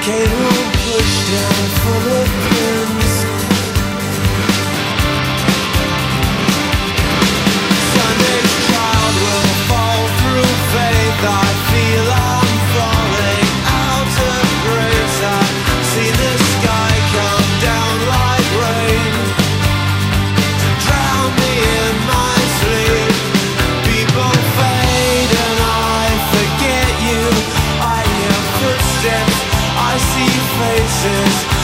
Cable pushed down full of pins. Sunday's child will fall through faith. I feel I'm falling out of grace. I see the sky come down like rain to drown me in my sleep. People fade and I forget you. I hear footsteps, I see faces.